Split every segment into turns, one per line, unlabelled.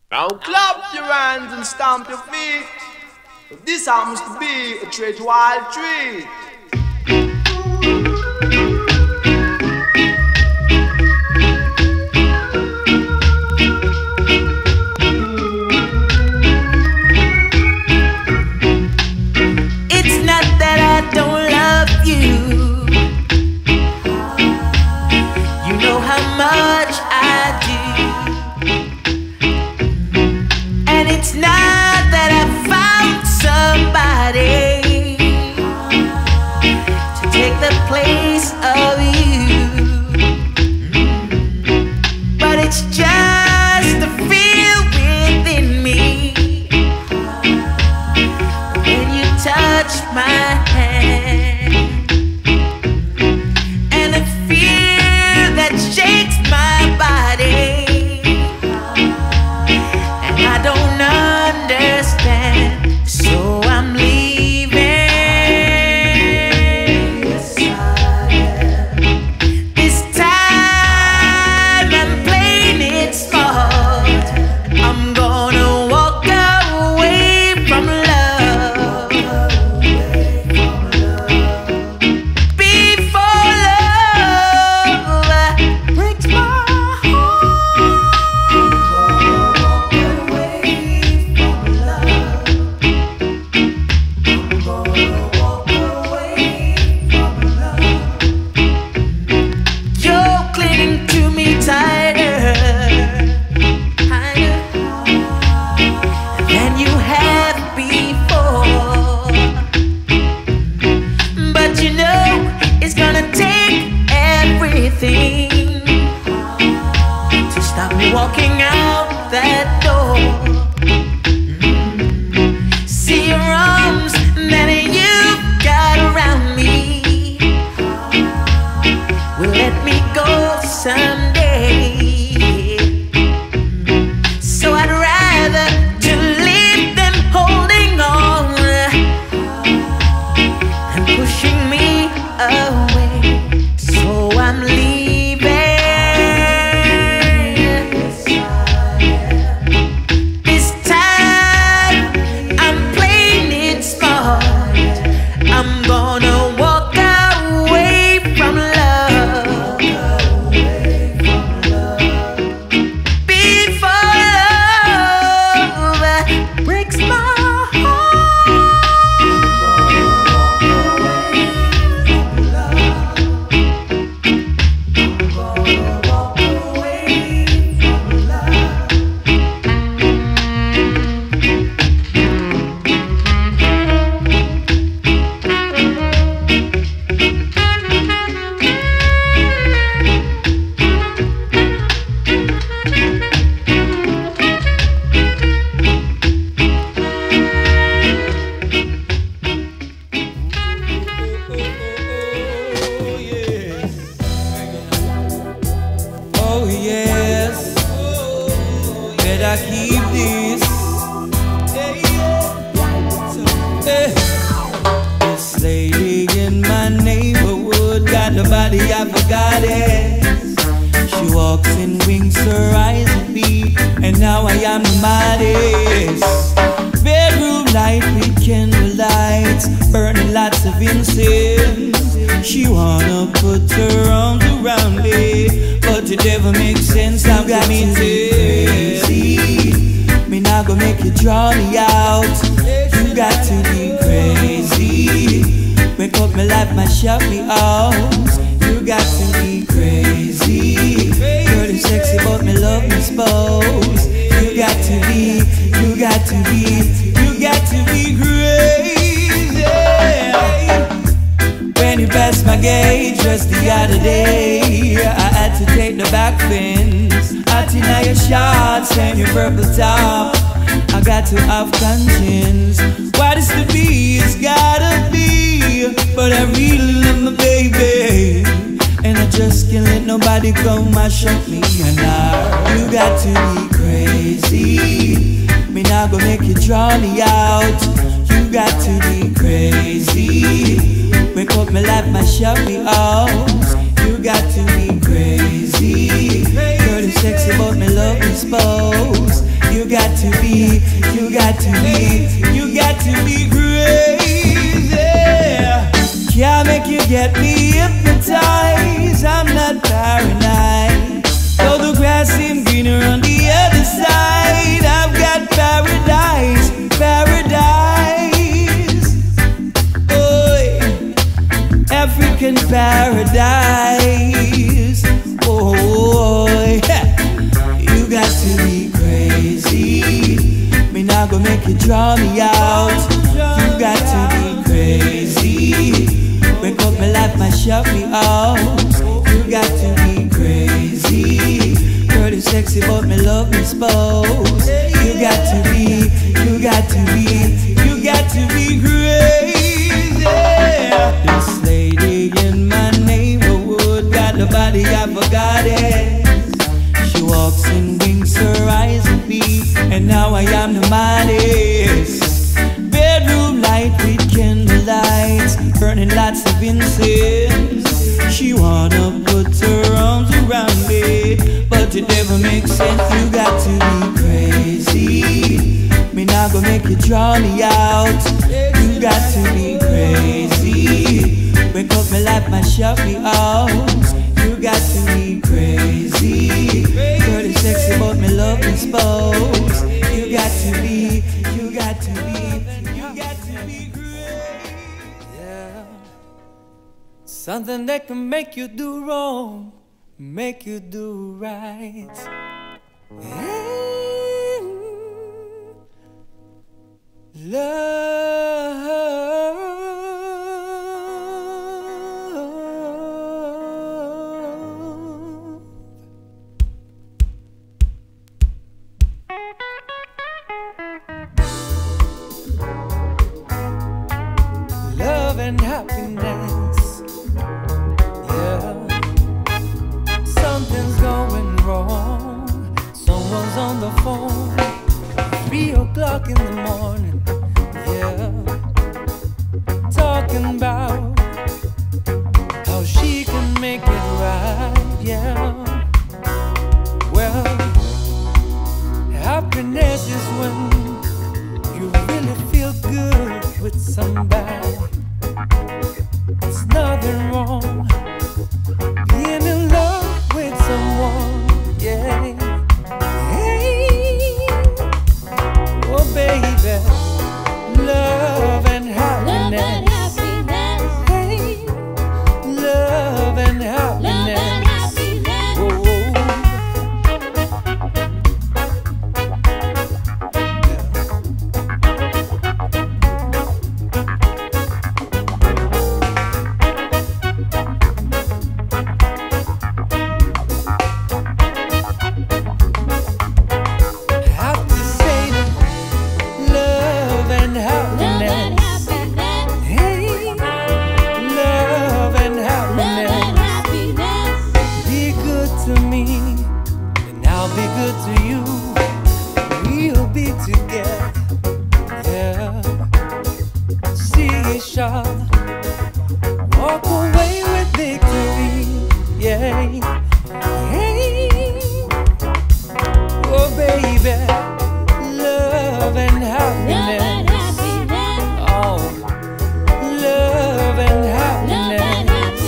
Now clap your hands and stamp your feet. This happens to be a treat wild treat.
It's not that I don't love you. You know how much I do. And it's not that I found somebody to take the place of you, but it's just the feel within me when you touch my hand, and the fear that shakes my body, and I don't understand, so I'm leaving. This time I'm playing it smart. I'm gonna walk away from love before love breaks my heart. You're clinging to me tighter, tighter than you have before. But you know it's gonna take everything to stop me walking out that door. See your arms that you've got around me will let me go someday. So I'd rather to leave than holding on and pushing me away. So I'm leaving. This time I'm playing it smart. I'm gonna walk away from love before love breaks my
Oh yes, better keep this. This lady in my neighborhood got the body of a goddess. She walks and winks her eyes at me, and now I am the maddest. Bedroom light with candlelights, burning lots of incense. She wanna put her arms around me, but it never makes sense. Now got me crazy. Me not gonna make you draw me out. You got to be crazy. Wake up my life, my shut me out. You got to be crazy. Girl, you sexy, but me love me spouse. You got to be, you got to be, you got to be crazy. When you passed my gate just the other day, I had to take the back fence. Hot in your shots and your purple top, I got to have conscience. What is to be, it's gotta be. But I really love my baby, and I just can't let nobody come and shut me down. You got to be crazy. Me not gonna make you draw me out. You got to be crazy. Wake up my life, my shut me out. You got to be crazy. Girl, you sexy, but me love me spouse. You got to be, you got to be, you got to be crazy. Can't make you get me hypnotized. I'm not paranoid. Though the grass seems greener on the other side, I've got paradise, paradise. Oh, African paradise. Oh, you got to be crazy. Me not gonna make you draw me out. You got to be crazy. Wake up my life, my shut me out. You got to be crazy. Girl, you sexy, but me love me spouse. You got to be, you got to be, you got to be crazy. This lady in my neighborhood got the body of a goddess. She walks and winks her eyes at me, and now I am the maddest. Bedroom light with candle lights, burning lots of incense. She wanna put her arms around me, but it never makes sense. You got to be crazy. Me not gonna make you draw me out. You got to be crazy. Wake up my life, my shut me out. You got to be crazy. Girl, you sexy, but me love me spouse. You got to be, you got to be, you got to be crazy. Yeah. Something that can make you do wrong, make you do right. Love and happiness. Yeah. Something's going wrong. Someone's on the phone. 3 o'clock in the morning. Yeah. Talking about how she can make it right. Yeah. Well, happiness is when you really feel good with somebody. There's nothing wrong being in love with someone. Yeah. Hey. Oh baby, love and happiness. Hey. Love and happiness. Walk away with victory, yeah. Hey. Oh baby, love and happiness. Oh, love and happiness.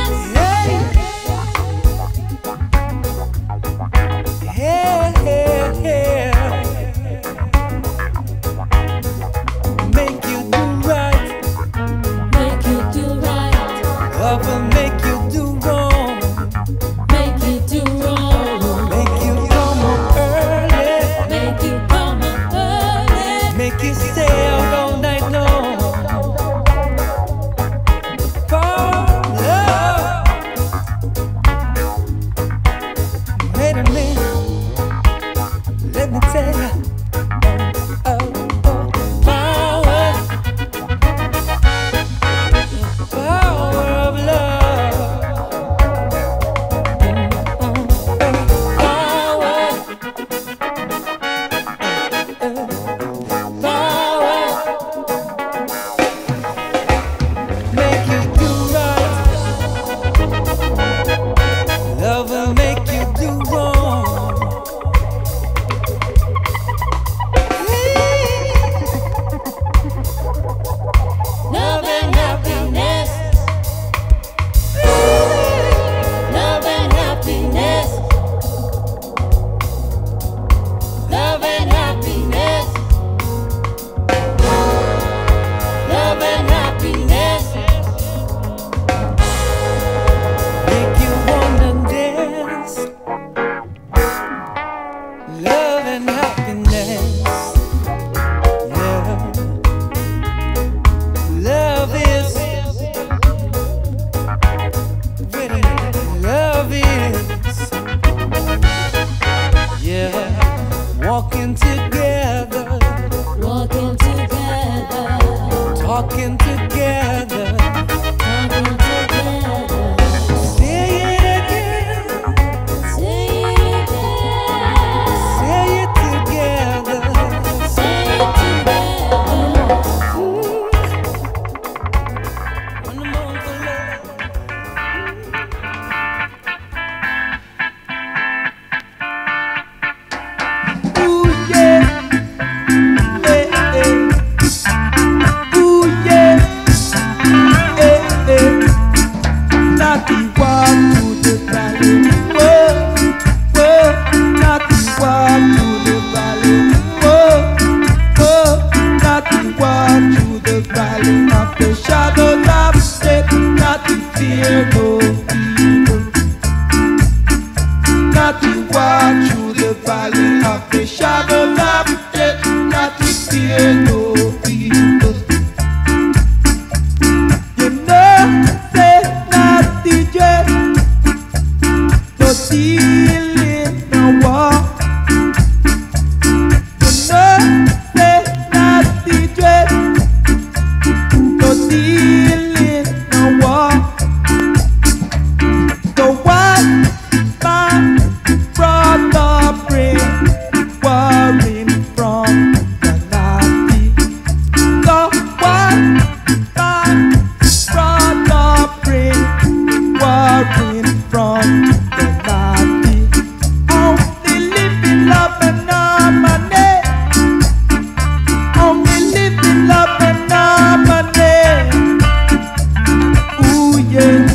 Yeah, yeah, yeah. Make you do right. shadows of death, not to fear no evil. Not to walk through the valley of the shadows of death, not to fear no evil. You know, say not the dread, no stealing, no war. You know, say not the dread, no stealing, no war. The one man brought the brain, warring from the naughty. The one man brought the brain, warring from the naughty. Only live in love and harmony. Only live in love and harmony. Ooh yeah.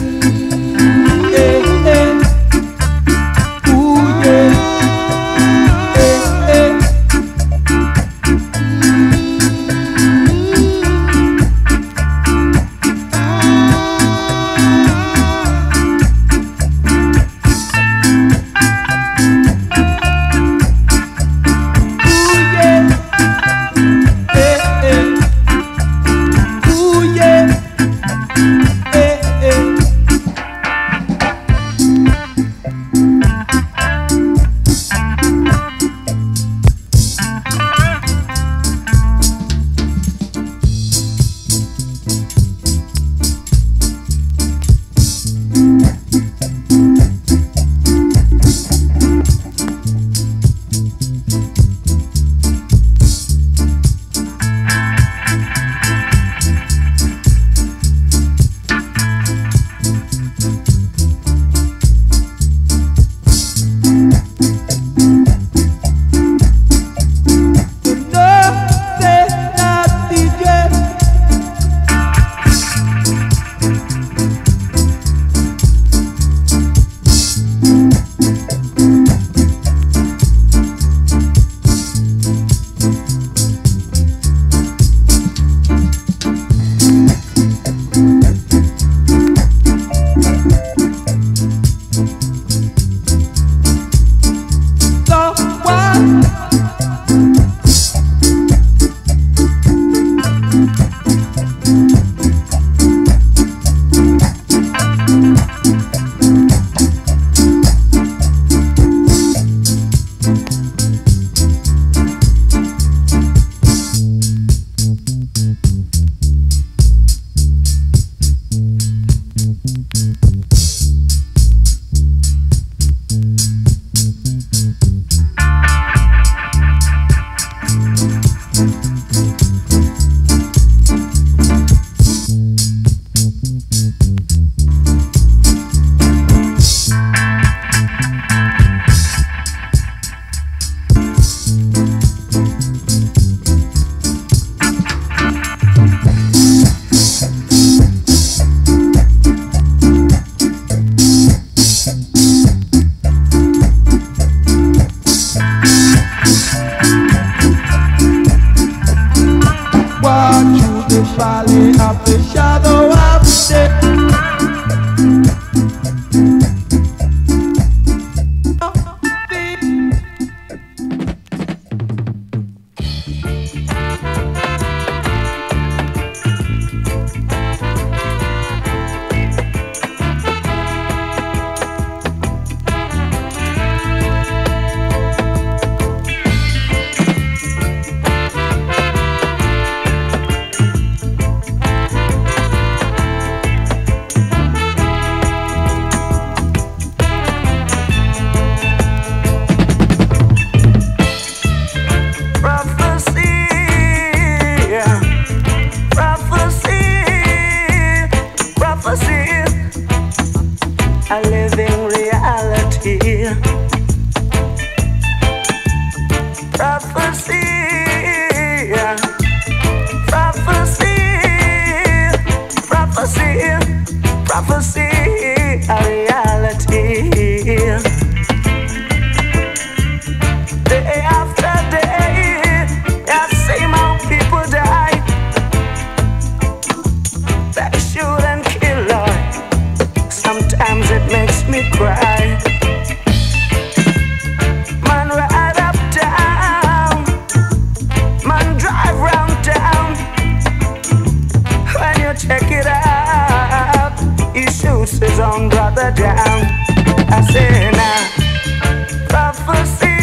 it up, he shoots his own brother down. I say now, prophecy,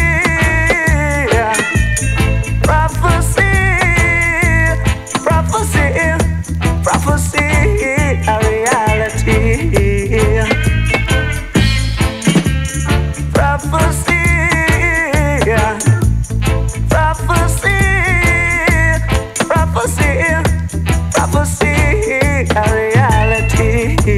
prophecy, prophecy, prophecy, a reality. Prophecy, prophecy, prophecy, prophecy, a reality.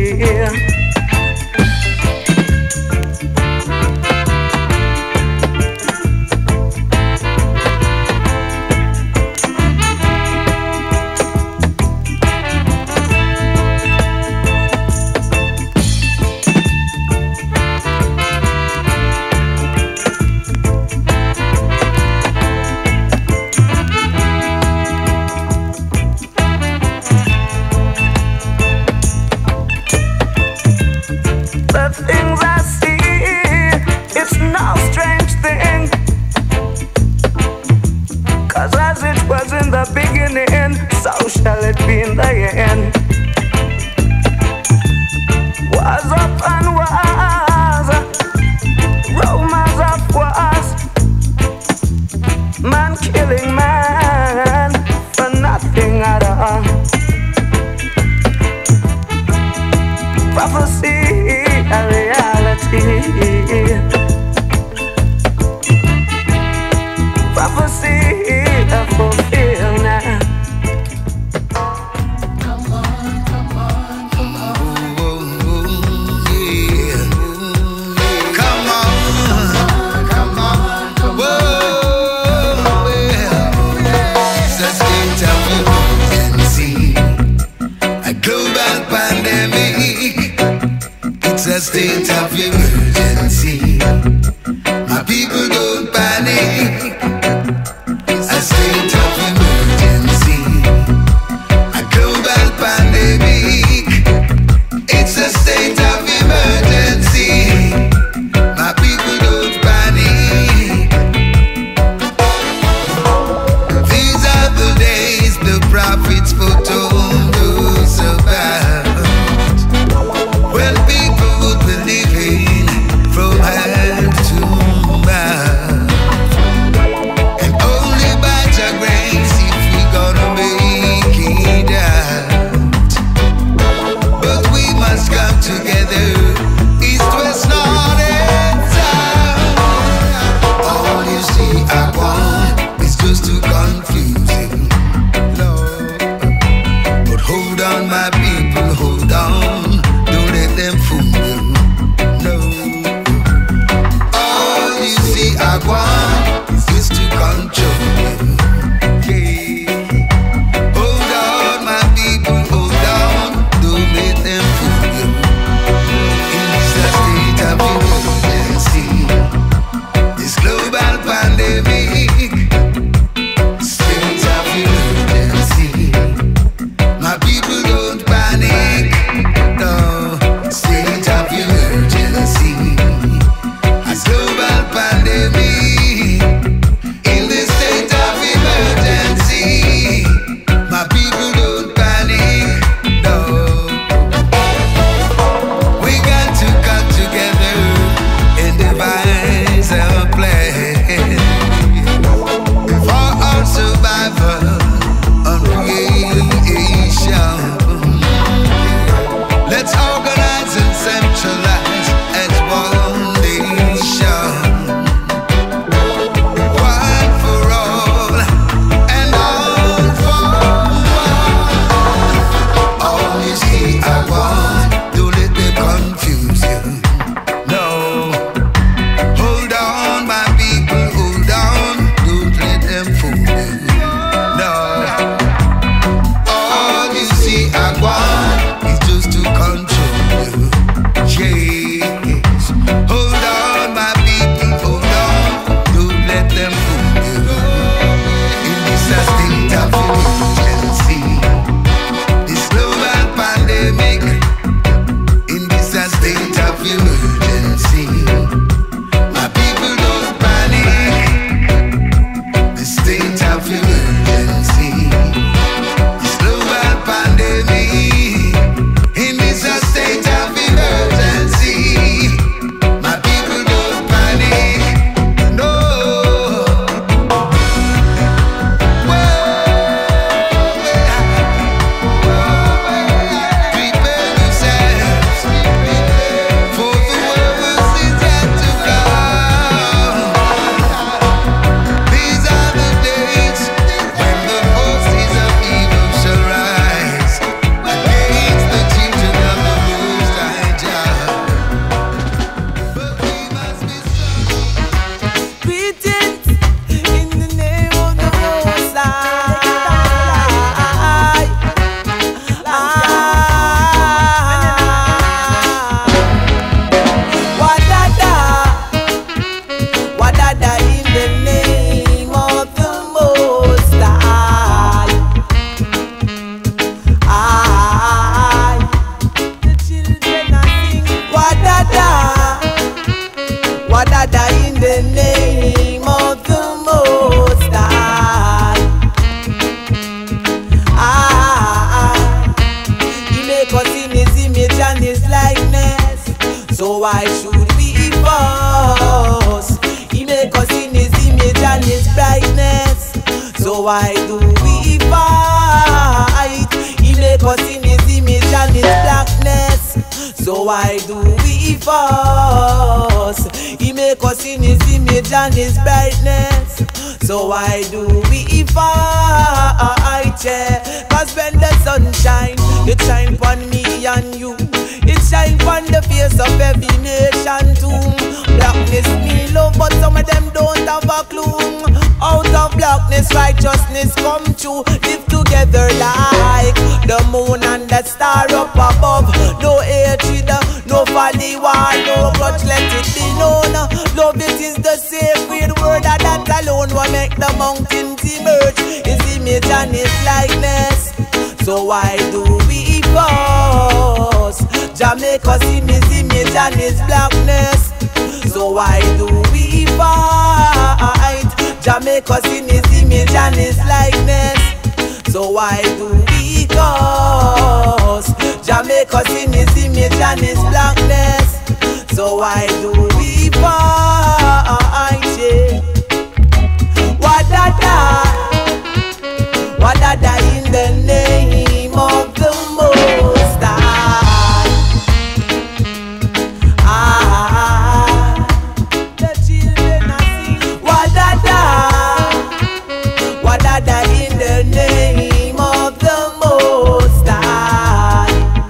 The things I see, it's no strange thing, 'cause as it was in the beginning, so shall it be in the end. Was upon was, rumors of wars, man killing man for nothing at all. Prophecy, a reality. Prophecy, a fulfill now.
Come on, come on, come on. Yeah. Come on, come on, come on. It's a state of emergency, a global pandemic. It's a state of emergency. My people don't panic. A state of emergency. A global pandemic. It's a state of emergency. My people don't panic. These are the days the prophets foretold us about. Well, people would believe in from hand to mouth, and only by Your grace if we gonna make it out. But we must come together, east, west, north, and south. All you see I want is just too confusing, Lord. But hold on, my people, hold on. Don't let them fool you, no. All you see I want is just to control you, yeah. Hold on, my people, hold on. Don't let them fool you. It's a state of emergency, this global pandemic. State of emergency. My people don't panic, no. State
So why should we fuss? He make us in his image and his brightness. So why do we fight? He make us in his image and his blackness. So why do we fuss? He make us in his image and his brightness. So why do we fight? Yeah. Cause when the sun shine, it shine upon me and you. It shine upon the face of every nation too. Blackness me love, but some of them don't have a clue. Out of blackness, righteousness come true. Live together like the moon and the star up above. No hatred, no folly war, no grudge, let it be known. Love, it is the sacred word, and that alone will make the mountains emerge. His image and his likeness. So why do we fuss? Jamaica's in his image and his blackness. So why do we fight? Jamaica's in his image and his likeness. So why do we cause? Jamaica's in his image and his blackness. So why do we fight? Yeah. Wadada in the name of the Most High. The children are singing Wadada in the name of the Most High.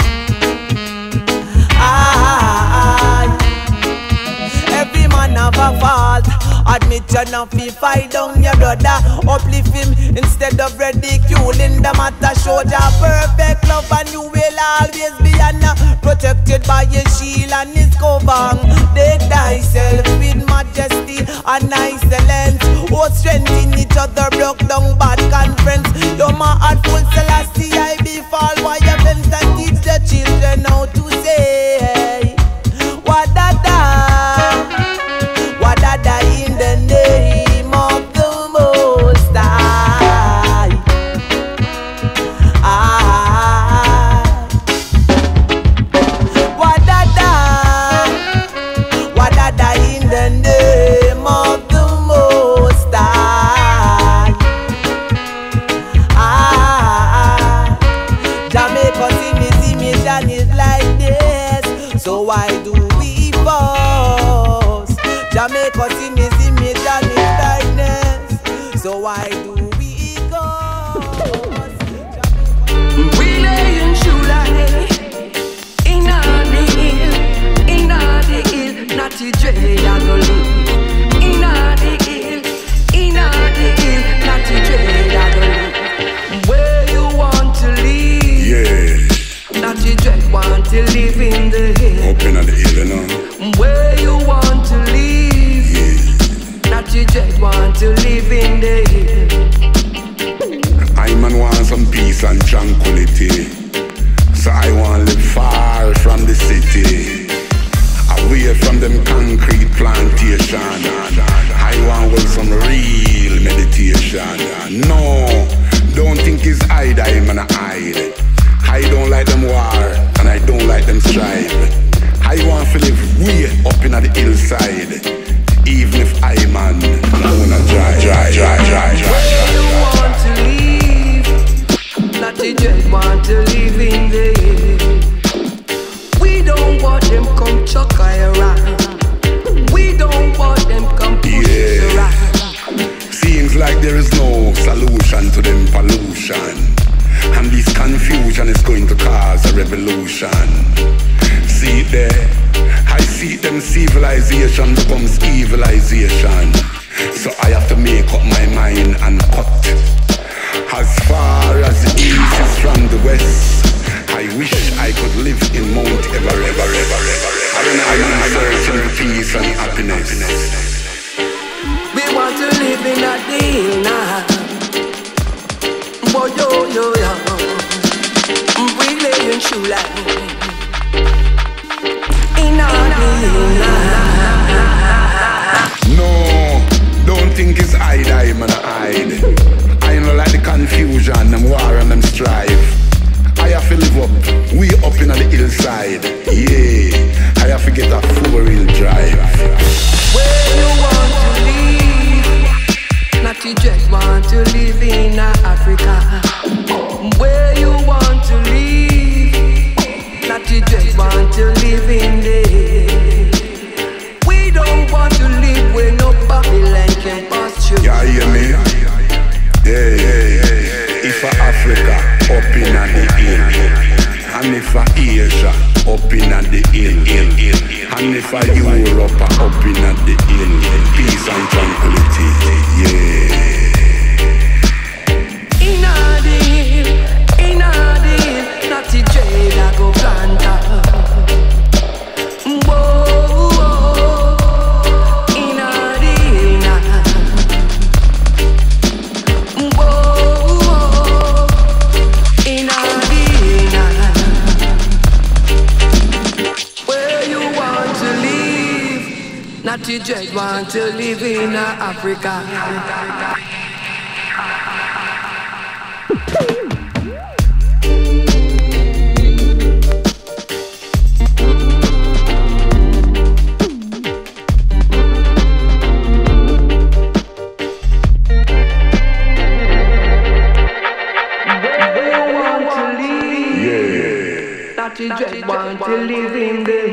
Every man have a fault. Admit you not feel fight down your brother. Uplift him instead of ridiculing the matter. Show your perfect love and you will always be protected by his shield and his cover. Take thyself with majesty and excellence. Oh, strengthen each other, broke down bad conference. You're my heartful Selassie, I be fall by your friends and teach the children how to say Wadada in the name of the Most High. Wadada in the name of the Most High. Jamaica's in his image and his likeness. So why do we fuss? Jamaica's in his image and his likeness. So why do we go?
We lay in July, in the hill, Natty Dre a go live. In the hill, Natty Dre a go live. Where you want to live?
Yeah.
Natty Dre want to live in the hill.
Up in the hill, you know.
Where you want to live?
Yeah.
Natty Dre want to live in the hill.
I man want some peace and tranquility. So I want to live far from the city, away from them concrete plantation. I want some real meditation. No, don't think it's hide, I'm gonna hide. I don't like them war, and I don't like them strive. I want to live way up in the hillside, even if I man wanna dry.
Where you want to live? Natty Dre want to live in the hill. We don't want them come chuck around. We don't want them come push us around.
Seems like there is no solution to them pollution, and this confusion is going to cause a revolution. See it there, I see them civilization becomes evilization. So I have to make up my mind and cut. As far as the east is from the west, I wish I could live in Mount Everest. I'm searching for peace and happiness.
We want to live in a deal now. Boy, yo. We lay in shoe line. In a deal now.
No, don't think it's hide, man, hide. I know like the confusion, them war and them strife. I have to live up, way up in the hillside. Yeah, I
have to get a 4-wheel drive.
Where you want to live? Not you just want to live in Africa. Where you want to live? Not you just want to live in there. We don't want to live where no Babylon can pass you.
Yeah, hear me? Yeah. If a Africa up in the hill, and if a Asia up in the hill, and if a Europe up in the hill, peace and tranquility, yeah.
In the hill, not the jade I go plant up. Not you just want to live in Africa. Not you just want to live in the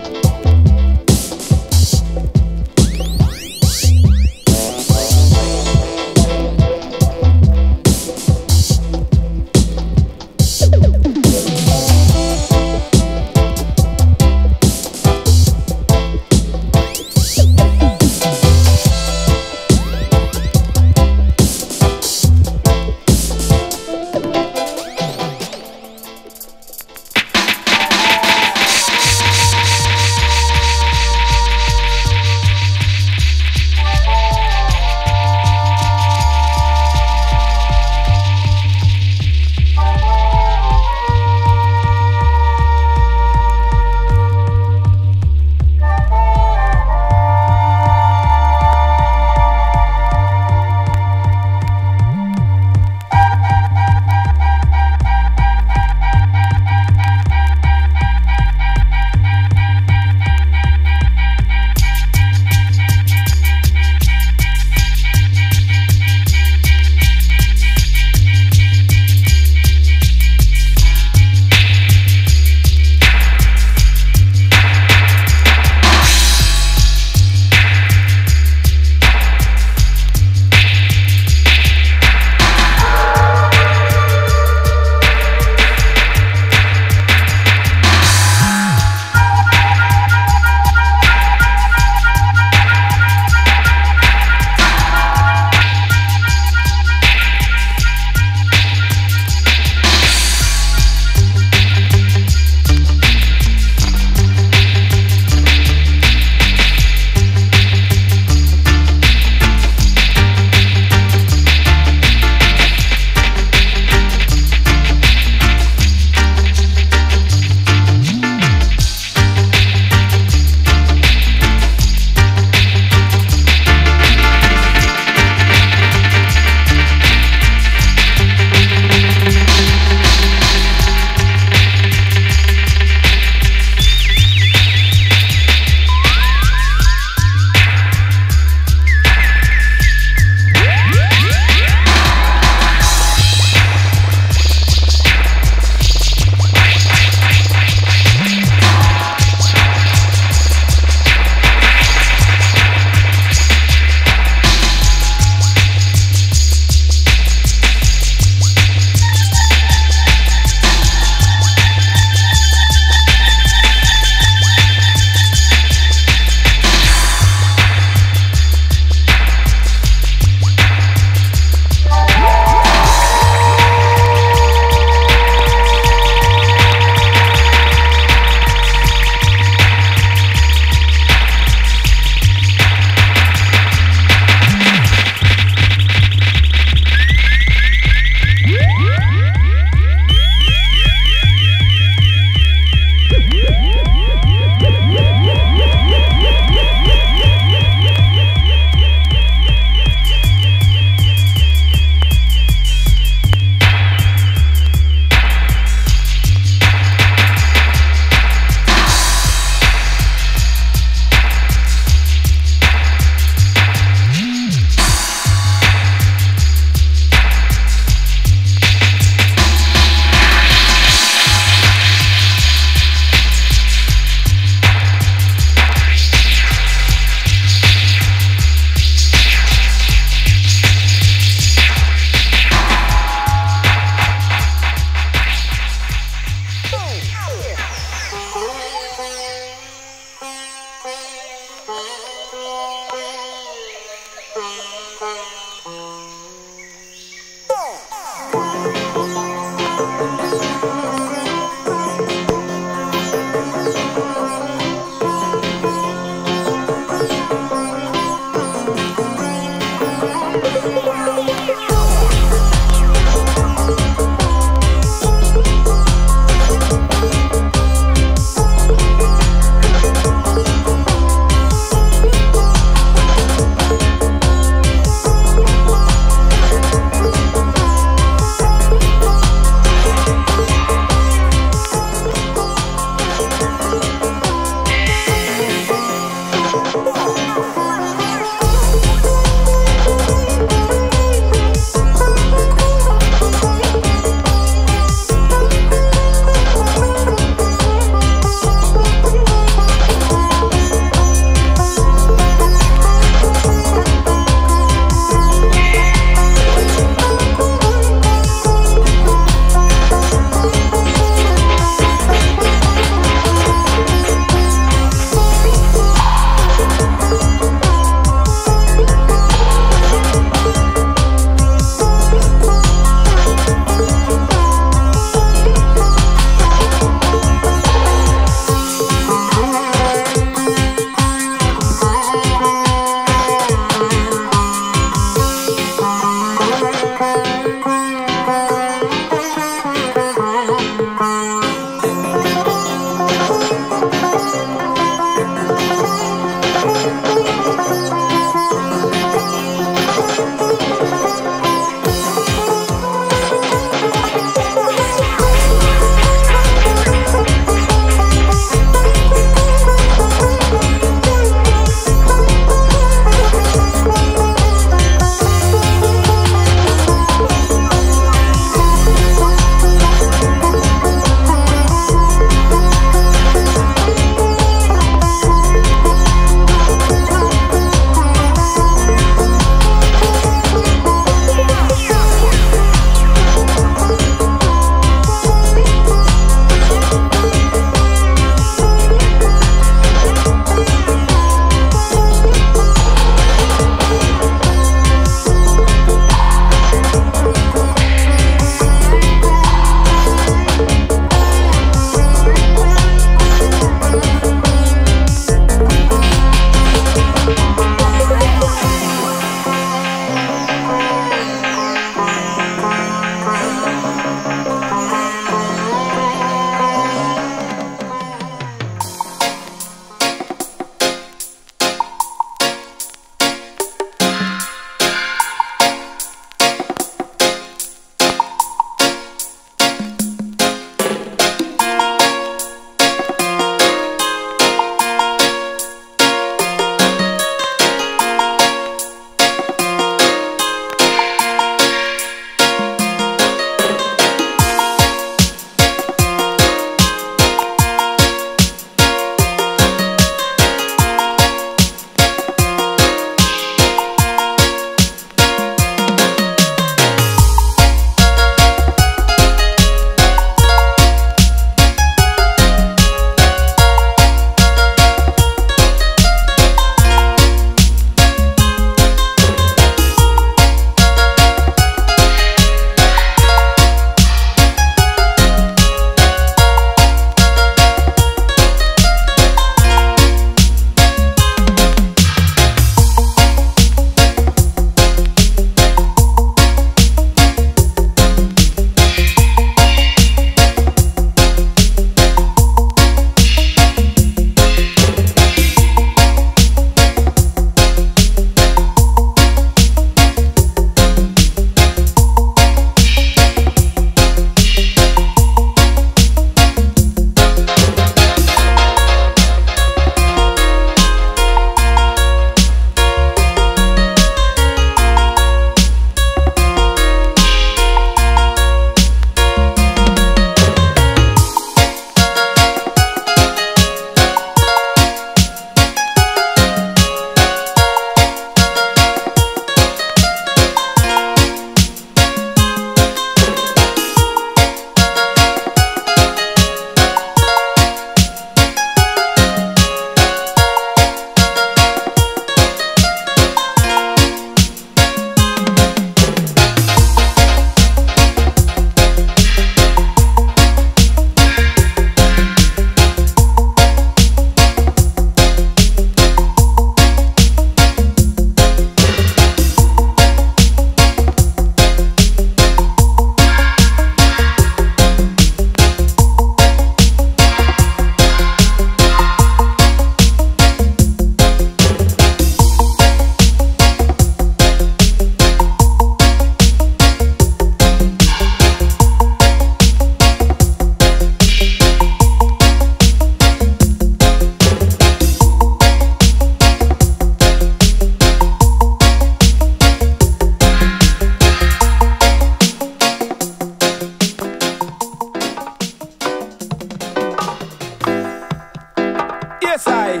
Yes, I.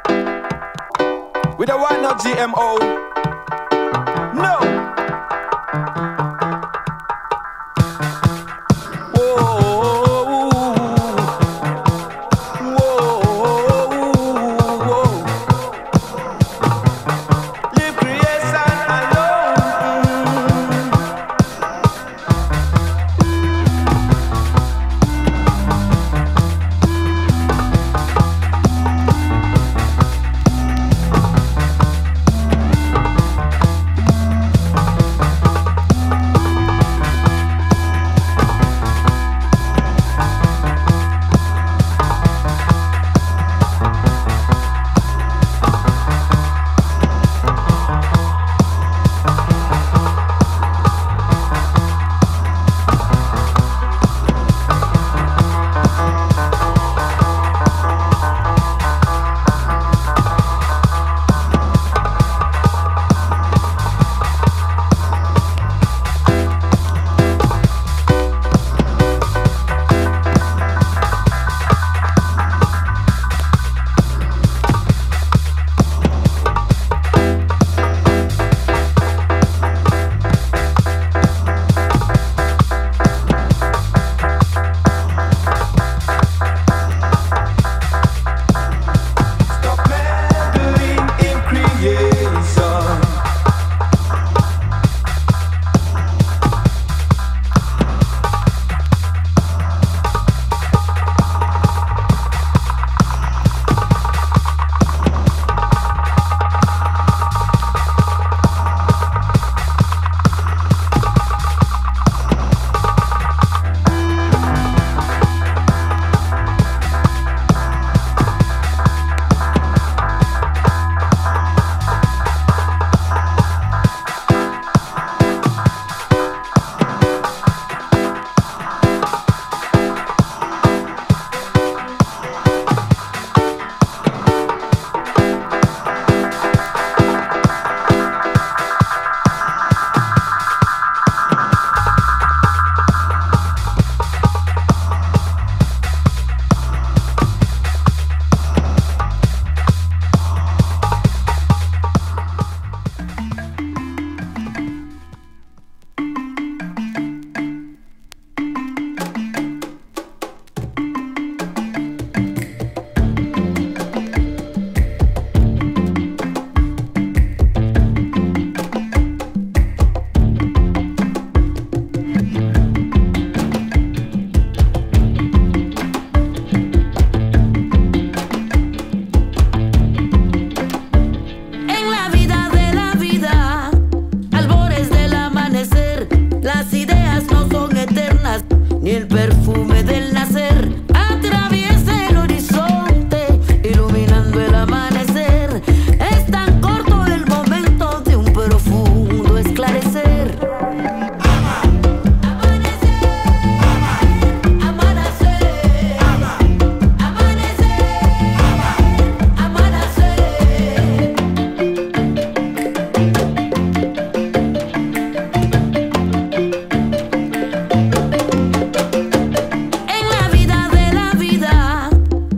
We don't want no GMO. No.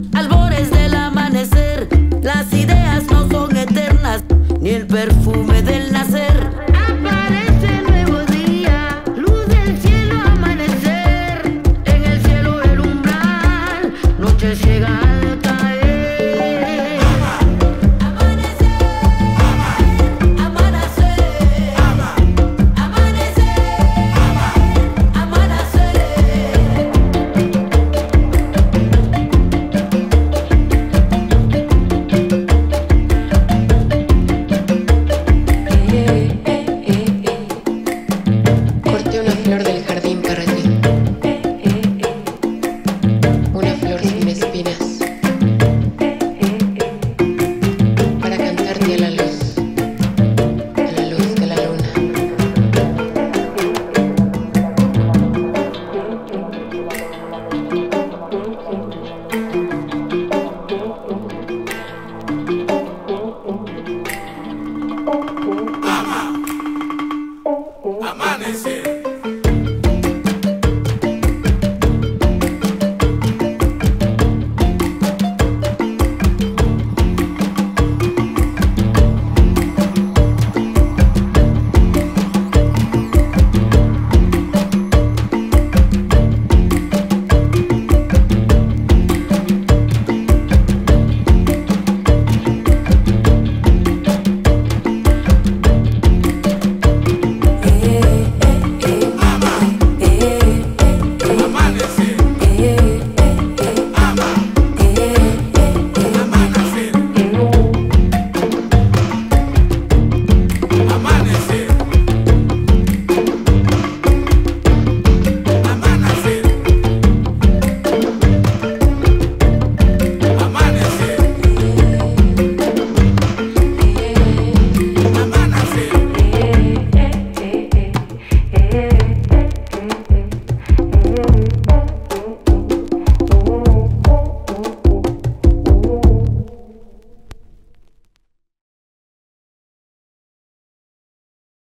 Las ideas no son eternas, ni el perfume de